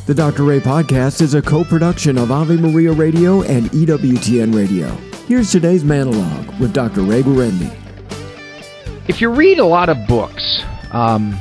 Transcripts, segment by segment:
The Dr. Ray Podcast is a co-production of Ave Maria Radio and EWTN Radio. Here's today's monologue with Dr. Ray Guarendi. If you read a lot of books on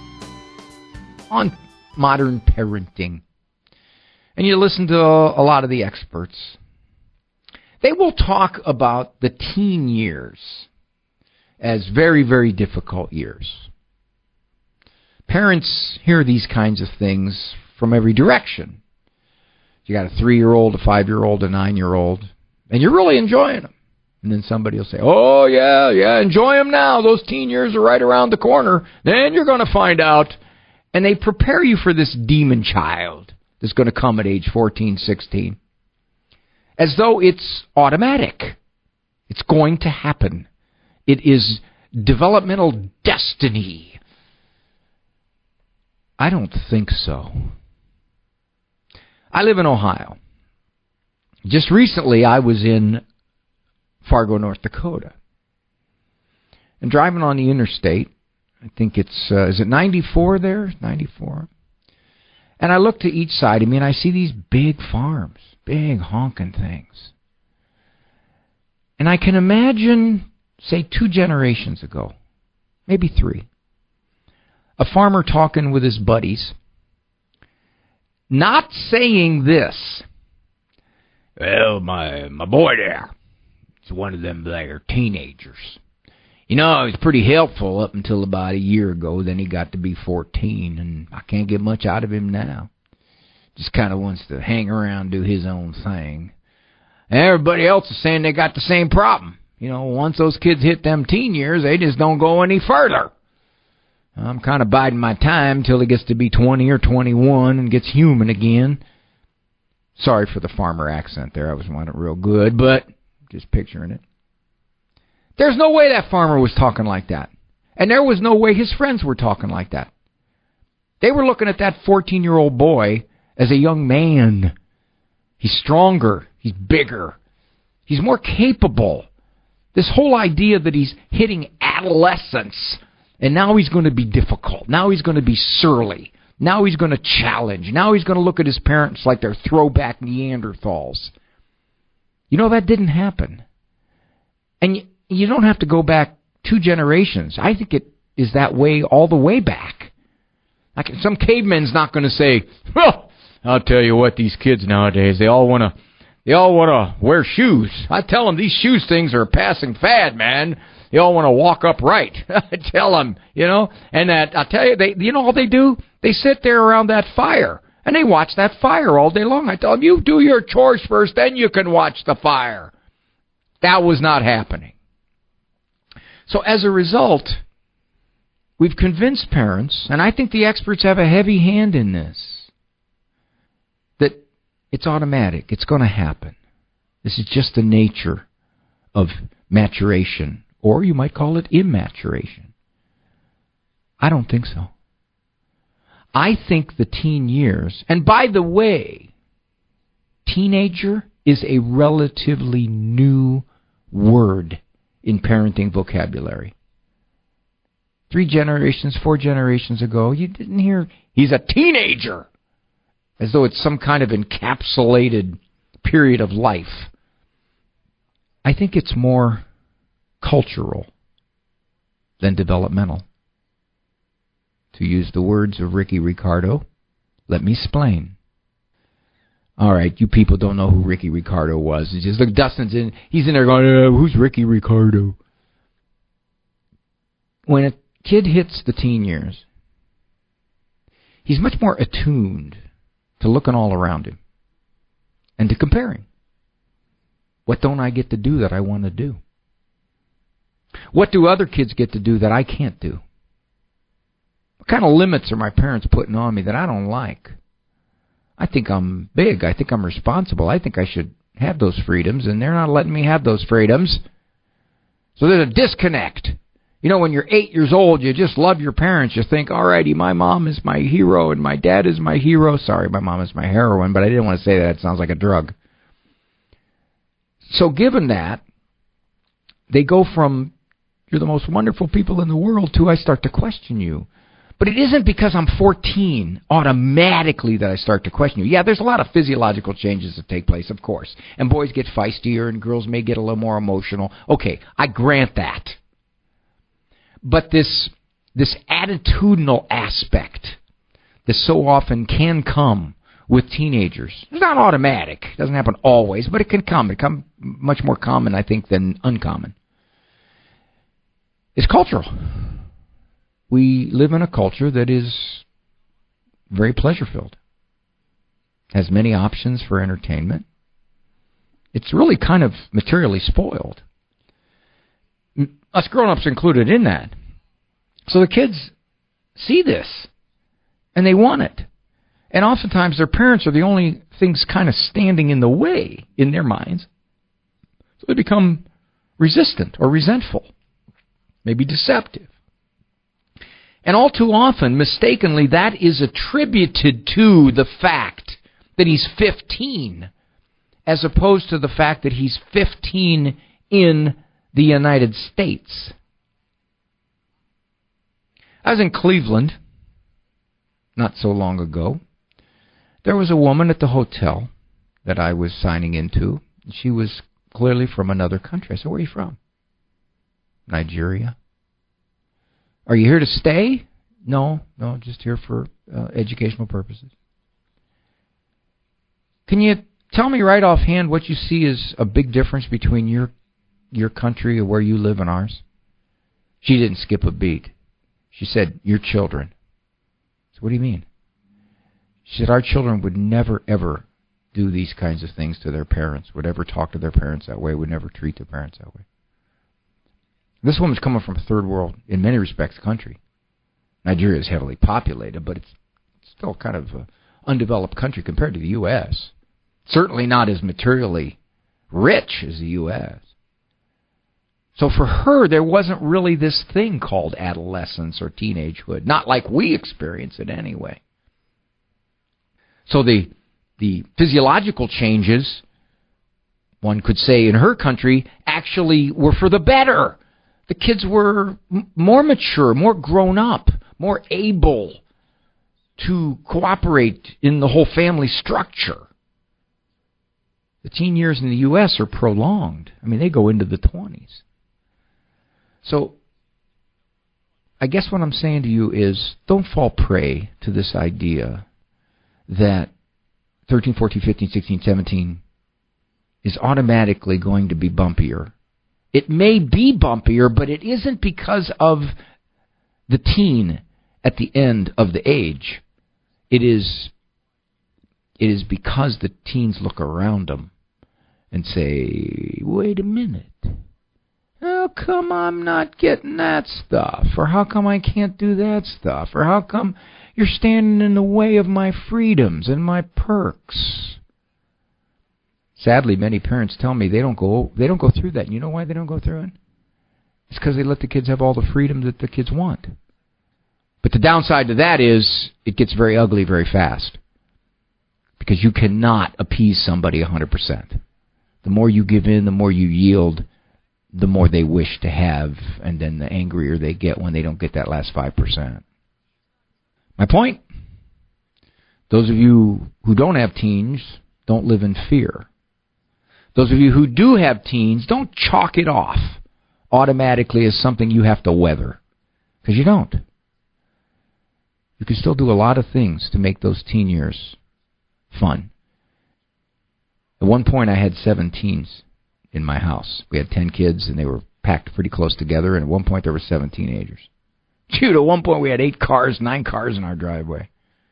modern parenting, and you listen to a lot of the experts, they will talk about the teen years as very, very difficult years. Parents hear these kinds of things from every direction. You got a 3-year-old, a 5-year-old, a 9-year-old, and you're really enjoying them. And then somebody will say, oh, yeah, enjoy them now. Those teen years are right around the corner. Then you're going to find out. And they prepare you for this demon child that's going to come at age 14, 16. As though it's automatic. It's going to happen. It is developmental destiny. I don't think so. I live in Ohio. Just recently, I was in Fargo, North Dakota. And driving on the interstate, I think it's, is it 94 there? 94. And I look to each side of me, and I see these big farms, big honking things. And I can imagine, say, 2 generations ago, maybe 3, a farmer talking with his buddies, not saying this, well, my boy there, it's one of them there teenagers. You know, he was pretty helpful up until about a year ago. Then he got to be 14, and I can't get much out of him now. Just kind of wants to hang around, do his own thing. And everybody else is saying they got the same problem. You know, once those kids hit them teen years, they just don't go any further. I'm kind of biding my time till he gets to be 20 or 21 and gets human again. Sorry for the farmer accent there. I wasn't real good, but just picturing it. There's no way that farmer was talking like that. And there was no way his friends were talking like that. They were looking at that 14-year-old boy as a young man. He's stronger. He's bigger. He's more capable. This whole idea that he's hitting adolescence, and now he's going to be difficult. Now he's going to be surly. Now he's going to challenge. Now he's going to look at his parents like they're throwback Neanderthals. You know, that didn't happen. And you don't have to go back 2 generations. I think it is that way all the way back. Like some caveman's not going to say, well, I'll tell you what, these kids nowadays, they all want to wear shoes. I tell them these shoes things are a passing fad, man. They all want to walk upright. I tell them, you know, and that I tell you, you know all they do? They sit there around that fire and they watch that fire all day long. I tell them, you do your chores first, then you can watch the fire. That was not happening. So as a result, we've convinced parents, and I think the experts have a heavy hand in this, that it's automatic. It's going to happen. This is just the nature of maturation. Or you might call it immaturation. I don't think so. I think the teen years, and by the way, teenager is a relatively new word in parenting vocabulary. 3 generations, 4 generations ago, you didn't hear, he's a teenager, as though it's some kind of encapsulated period of life. I think it's more cultural than developmental. To use the words of Ricky Ricardo, let me explain. All right, you people don't know who Ricky Ricardo was. It's just look, Dustin's in. He's in there going, "Who's Ricky Ricardo?" When a kid hits the teen years, he's much more attuned to looking all around him and to comparing. What don't I get to do that I want to do? What do other kids get to do that I can't do? What kind of limits are my parents putting on me that I don't like? I think I'm big. I think I'm responsible. I think I should have those freedoms, and they're not letting me have those freedoms. So there's a disconnect. You know, when you're 8 years old, you just love your parents. You think, all righty, my mom is my hero and my dad is my hero. Sorry, my mom is my heroine, but I didn't want to say that. It sounds like a drug. So given that, they go from, you're the most wonderful people in the world, to I start to question you. But it isn't because I'm 14 automatically that I start to question you. Yeah, there's a lot of physiological changes that take place, of course. And boys get feistier and girls may get a little more emotional. Okay, I grant that. But this attitudinal aspect that so often can come with teenagers, it's not automatic. It doesn't happen always, but it can come. It can come much more common, I think, than uncommon. It's cultural. We live in a culture that is very pleasure-filled, has many options for entertainment. It's really kind of materially spoiled. Us grown-ups included in that. So the kids see this, and they want it. And oftentimes their parents are the only things kind of standing in the way in their minds. So they become resistant or resentful, maybe deceptive. And all too often, mistakenly, that is attributed to the fact that he's 15, as opposed to the fact that he's 15 in the United States. I was in Cleveland not so long ago. There was a woman at the hotel that I was signing into. She was clearly from another country. I said, "Where are you from?" "Nigeria." "Are you here to stay?" No, just here for educational purposes." "Can you tell me right offhand what you see as a big difference between your country or where you live and ours?" She didn't skip a beat. She said, "Your children." So what do you mean? She said, "Our children would never, ever do these kinds of things to their parents, would ever talk to their parents that way, would never treat their parents that way." This woman's coming from a third world, in many respects, country. Nigeria is heavily populated, but it's still kind of an undeveloped country compared to the U.S. Certainly not as materially rich as the U.S. So for her, there wasn't really this thing called adolescence or teenagehood, not like we experience it anyway. So the physiological changes, one could say in her country, actually were for the better. The kids were more mature, more grown up, more able to cooperate in the whole family structure. The teen years in the U.S. are prolonged. I mean, they go into the 20s. So I guess what I'm saying to you is don't fall prey to this idea that 13, 14, 15, 16, 17 is automatically going to be bumpier. It may be bumpier, but it isn't because of the teen at the end of the age. It is because the teens look around them and say, "Wait a minute. How come I'm not getting that stuff? Or how come I can't do that stuff? Or how come you're standing in the way of my freedoms and my perks?" Sadly, many parents tell me they don't go through that. And you know why they don't go through it? It's because they let the kids have all the freedom that the kids want. But the downside to that is it gets very ugly very fast. Because you cannot appease somebody 100%. The more you give in, the more you yield, the more they wish to have, and then the angrier they get when they don't get that last 5%. My point? Those of you who don't have teens don't live in fear. Those of you who do have teens, don't chalk it off automatically as something you have to weather. Because you don't. You can still do a lot of things to make those teen years fun. At one point I had 7 teens in my house. We had 10 kids and they were packed pretty close together, and at one point there were 7 teenagers. Shoot, at one point we had 8 cars, 9 cars in our driveway.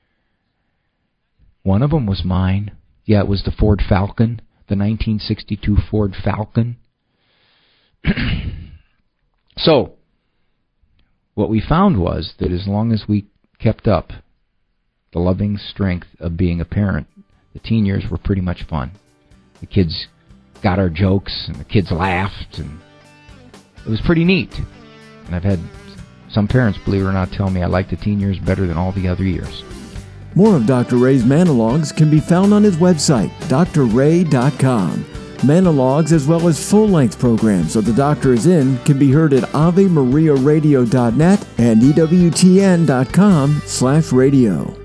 One of them was mine. Yeah, it was the Ford Falcon, the 1962 Ford Falcon. So, what we found was that as long as we kept up the loving strength of being a parent, the teen years were pretty much fun. The kids got our jokes, and the kids laughed, and it was pretty neat. And I've had some parents, believe it or not, tell me I like the teen years better than all the other years. More of Dr. Ray's Manologues can be found on his website, drray.com. Monologues as well as full-length programs of The Doctor Is In can be heard at AveMariaRadio.net and EWTN.com/radio.